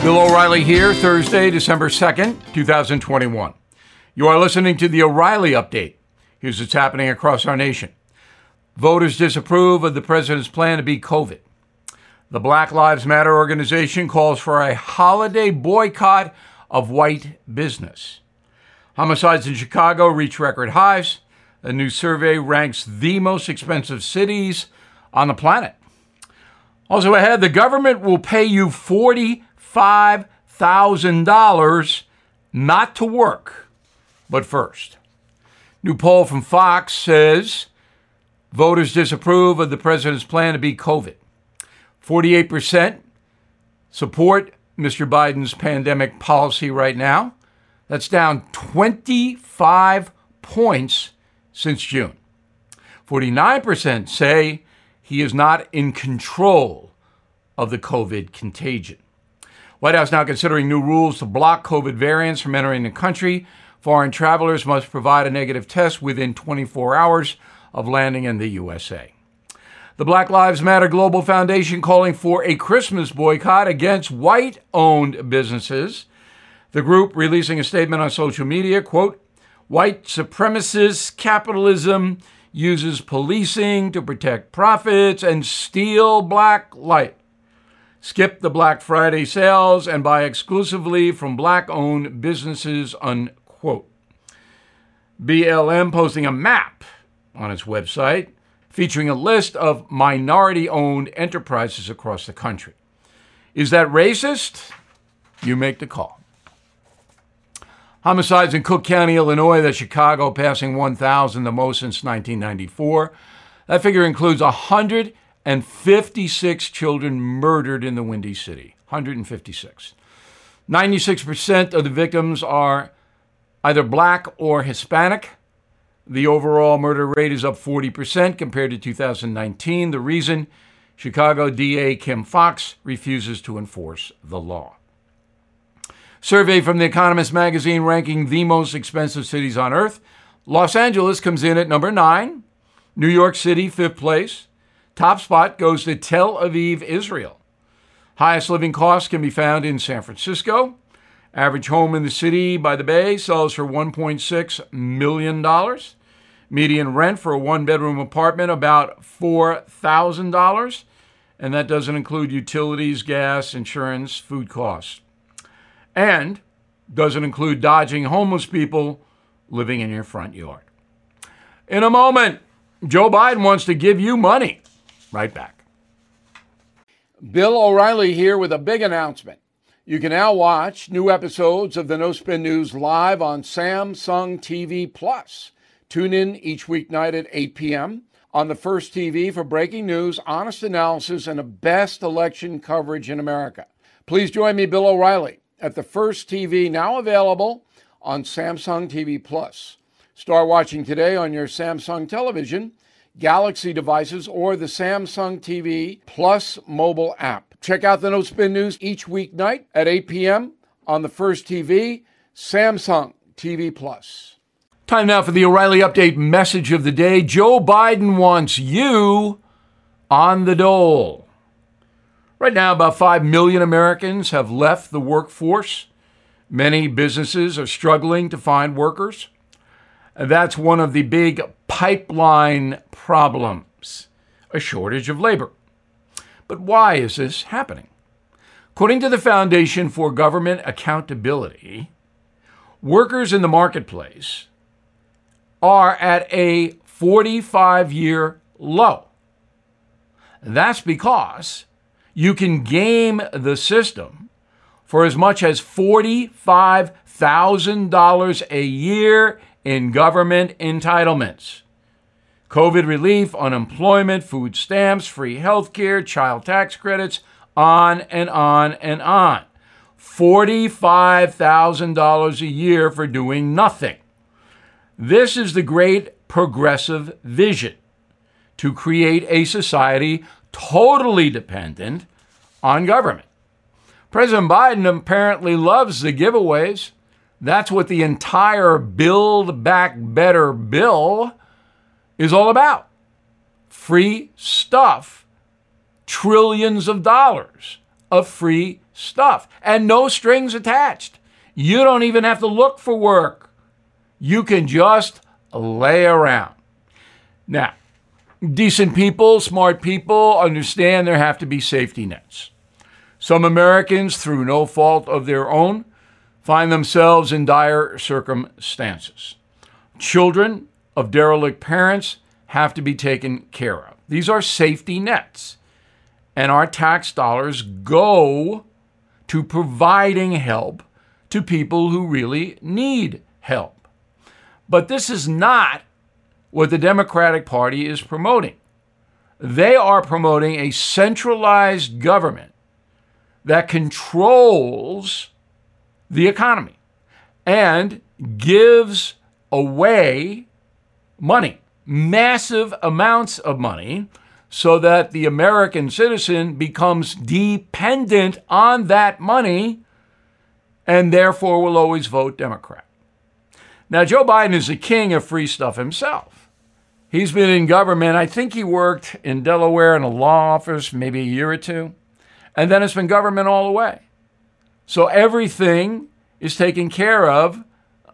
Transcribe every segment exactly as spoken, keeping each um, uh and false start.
Bill O'Reilly here, Thursday, December second, twenty twenty-one. You are listening to the O'Reilly Update. Here's what's happening across our nation. Voters disapprove of the president's plan to beat COVID. The Black Lives Matter organization calls for a holiday boycott of white business. Homicides in Chicago reach record highs. A new survey ranks the most expensive cities on the planet. Also ahead, the government will pay you forty-five thousand dollars not to work. But first, new poll from Fox says voters disapprove of the president's plan to beat COVID. forty-eight percent support Mister Biden's pandemic policy right now. That's down twenty-five points since June. forty-nine percent say he is not in control of the COVID contagion. White House now considering new rules to block COVID variants from entering the country. Foreign travelers must provide a negative test within twenty-four hours of landing in the U S A. The Black Lives Matter Global Foundation calling for a Christmas boycott against white-owned businesses. The group releasing a statement on social media, quote, "White supremacist capitalism uses policing to protect profits and steal black life. Skip the Black Friday sales and buy exclusively from black-owned businesses," unquote. B L M posting a map on its website featuring a list of minority-owned enterprises across the country. Is that racist? You make the call. Homicides in Cook County, Illinois, that's Chicago, passing one thousand, the most since nineteen ninety-four. That figure includes one hundred fifty-six children murdered in the Windy City. one hundred fifty-six. ninety-six percent of the victims are either black or Hispanic. The overall murder rate is up forty percent compared to two thousand nineteen. The reason? Chicago D A Kim Foxx refuses to enforce the law. Survey from The Economist magazine ranking the most expensive cities on earth. Los Angeles comes in at number nine. New York City, fifth place. Top spot goes to Tel Aviv, Israel. Highest living costs can be found in San Francisco. Average home in the city by the Bay sells for one point six million dollars. Median rent for a one-bedroom apartment about four thousand dollars. And that doesn't include utilities, gas, insurance, food costs. And doesn't include dodging homeless people living in your front yard. In a moment, Joe Biden wants to give you money. Right back. Bill O'Reilly here with a big announcement. You can now watch new episodes of the No Spin News live on Samsung T V Plus. Tune in each weeknight at eight p.m. on the First T V for breaking news, honest analysis, and the best election coverage in America. Please join me, Bill O'Reilly, at the First T V, now available on Samsung T V Plus. Start watching today on your Samsung television, Galaxy devices, or the Samsung T V Plus mobile app. Check out the No Spin News each weeknight at eight p.m. on the First T V, Samsung T V Plus. Time now for the O'Reilly Update message of the day. Joe Biden wants you on the dole. Right now, about five million Americans have left the workforce. Many businesses are struggling to find workers. And that's one of the big pipeline problems, a shortage of labor. But why is this happening? According to the Foundation for Government Accountability, workers in the marketplace are at a forty-five-year low. That's because you can game the system for as much as forty-five thousand dollars a year in government entitlements. COVID relief, unemployment, food stamps, free health care, child tax credits, on and on and on. forty-five thousand dollars a year for doing nothing. This is the great progressive vision, to create a society totally dependent on government. President Biden apparently loves the giveaways. That's what the entire Build Back Better bill is all about. Free stuff, trillions of dollars of free stuff and no strings attached. You don't even have to look for work. You can just lay around. Now, decent people, smart people understand there have to be safety nets. Some Americans, through no fault of their own, find themselves in dire circumstances. Children of derelict parents have to be taken care of. These are safety nets, and our tax dollars go to providing help to people who really need help. But this is not what the Democratic Party is promoting. They are promoting a centralized government that controls the economy and gives away money, massive amounts of money, so that the American citizen becomes dependent on that money and therefore will always vote Democrat. Now, Joe Biden is the king of free stuff himself. He's been in government. I think he worked in Delaware in a law office maybe a year or two, and then it's been government all the way. So everything is taken care of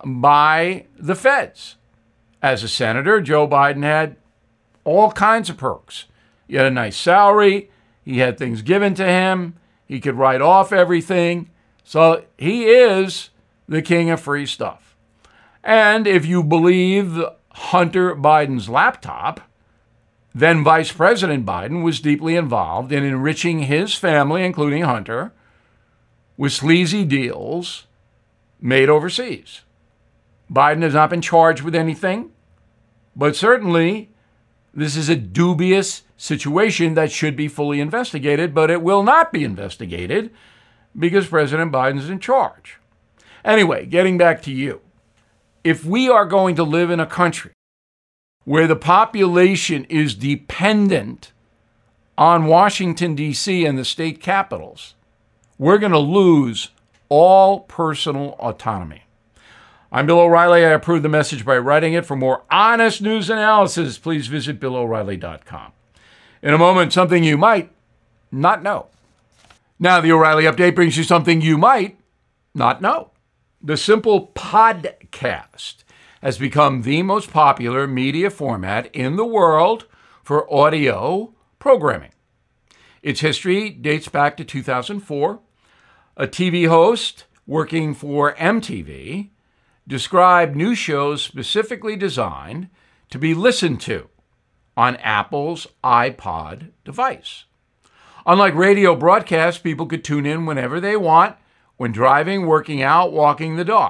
by the feds. As a senator, Joe Biden had all kinds of perks. He had a nice salary. He had things given to him. He could write off everything. So he is the king of free stuff. And if you believe Hunter Biden's laptop, then Vice President Biden was deeply involved in enriching his family, including Hunter, with sleazy deals made overseas. Biden has not been charged with anything, but certainly this is a dubious situation that should be fully investigated, but it will not be investigated because President Biden's in charge. Anyway, getting back to you. If we are going to live in a country where the population is dependent on Washington, D C and the state capitals, we're going to lose all personal autonomy. I'm Bill O'Reilly. I approve the message by writing it. For more honest news analysis, please visit bill o'reilly dot com. In a moment, something you might not know. Now, the O'Reilly Update brings you something you might not know. The Simple Podcast has become the most popular media format in the world for audio programming. Its history dates back to two thousand four. A T V host working for M T V described new shows specifically designed to be listened to on Apple's iPod device. Unlike radio broadcasts, people could tune in whenever they want, when driving, working out, walking the dog.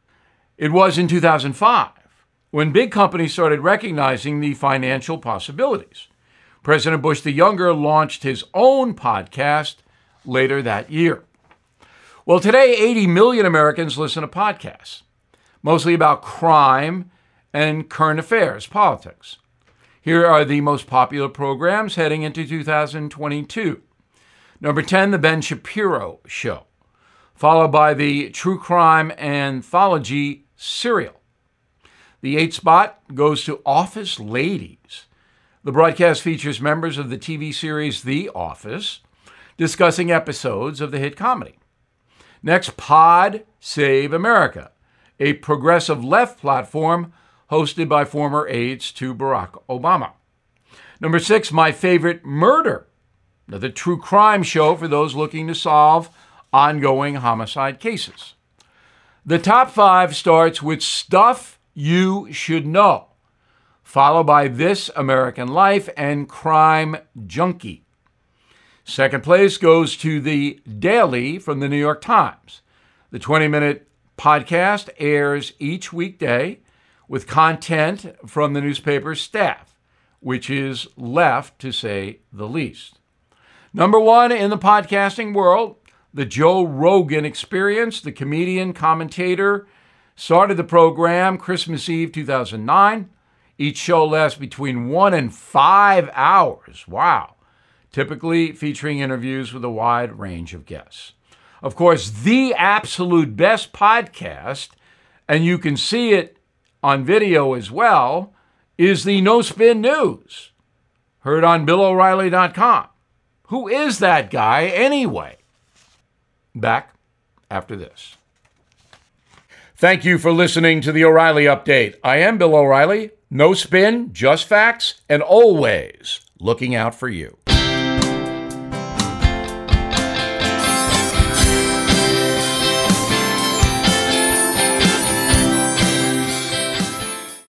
It was in two thousand five when big companies started recognizing the financial possibilities. President Bush the Younger launched his own podcast later that year. Well, today, eighty million Americans listen to podcasts, mostly about crime and current affairs, politics. Here are the most popular programs heading into two thousand twenty-two. Number ten, The Ben Shapiro Show, followed by the true crime anthology Serial. The eighth spot goes to Office Ladies. The broadcast features members of the T V series The Office discussing episodes of the hit comedy. Next, Pod Save America, a progressive left platform hosted by former aides to Barack Obama. Number six, My Favorite Murder, the true crime show for those looking to solve ongoing homicide cases. The top five starts with Stuff You Should Know, followed by This American Life and Crime Junkie. Second place goes to The Daily from the New York Times. The twenty-minute podcast airs each weekday with content from the newspaper's staff, which is left to say the least. Number one in the podcasting world, The Joe Rogan Experience. The comedian, commentator, started the program Christmas Eve two thousand nine. Each show lasts between one and five hours. Wow. Typically featuring interviews with a wide range of guests. Of course, the absolute best podcast, and you can see it on video as well, is the No Spin News, heard on bill o'reilly dot com. Who is that guy anyway? Back after this. Thank you for listening to the O'Reilly Update. I am Bill O'Reilly. No spin, just facts, and always looking out for you.